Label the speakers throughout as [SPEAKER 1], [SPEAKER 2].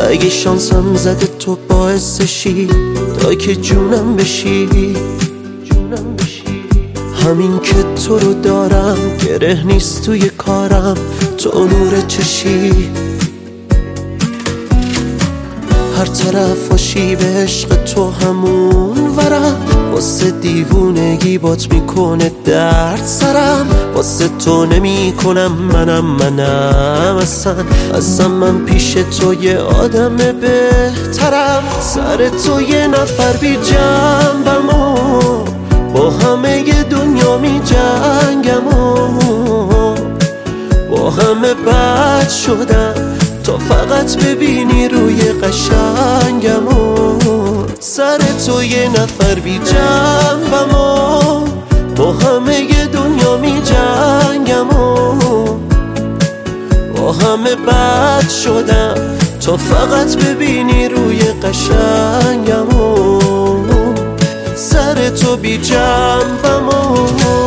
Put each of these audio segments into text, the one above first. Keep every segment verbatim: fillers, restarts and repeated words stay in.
[SPEAKER 1] اگه شانسم زده تو باعثشی تا که جونم بشی جونم بشی همین که تو رو دارم گره نیست توی کارم تو نور چشی هر طرف باشی به عشق تو همون ورم واسه دیوونگی بات میکنه درد سرم واسه تو نمی کنم منم منم اصلا اصلا من پیش تو یه آدم بهترم سر تو یه نفر بی جنبم و با همه ی دنیا می جنگم و با همه بد شدم تو فقط ببینی روی قشنگم و سر تو یه نفر بی جنبم و با همه ی دنیا می جنگم و با همه بد شدم تو فقط ببینی روی قشنگم و سر تو بی جنبم و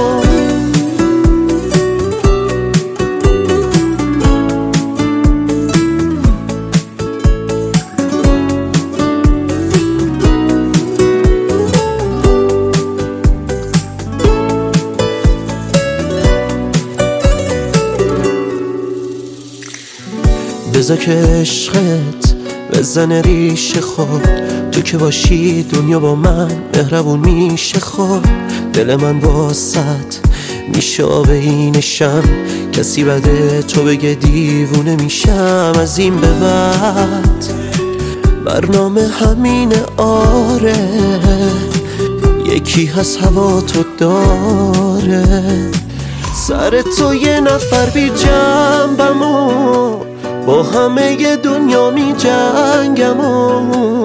[SPEAKER 1] بذار که عشقت بزنه ریشه خود تو که باشی دنیا با من مهربون میشه خود دل من واسط میشه آب اینشم کسی بده تو بگه دیوونه میشم از این به بعد برنامه همینه آره یکی هست هوا تو داره سر تو یه نفر بی جنبم و با همه ی دنیا می جنگم و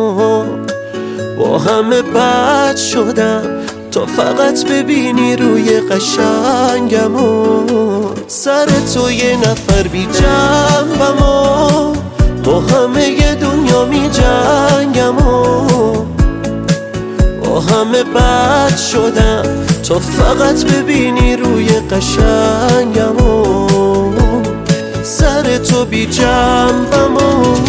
[SPEAKER 1] با همه بد شدم تو فقط ببینی روی قشنگم و سر تو یه نفر بی جنبم و با همه ی دنیا می جنگم و با همه بد شدم تو فقط ببینی روی قشنگم و سر تو بی جنبم و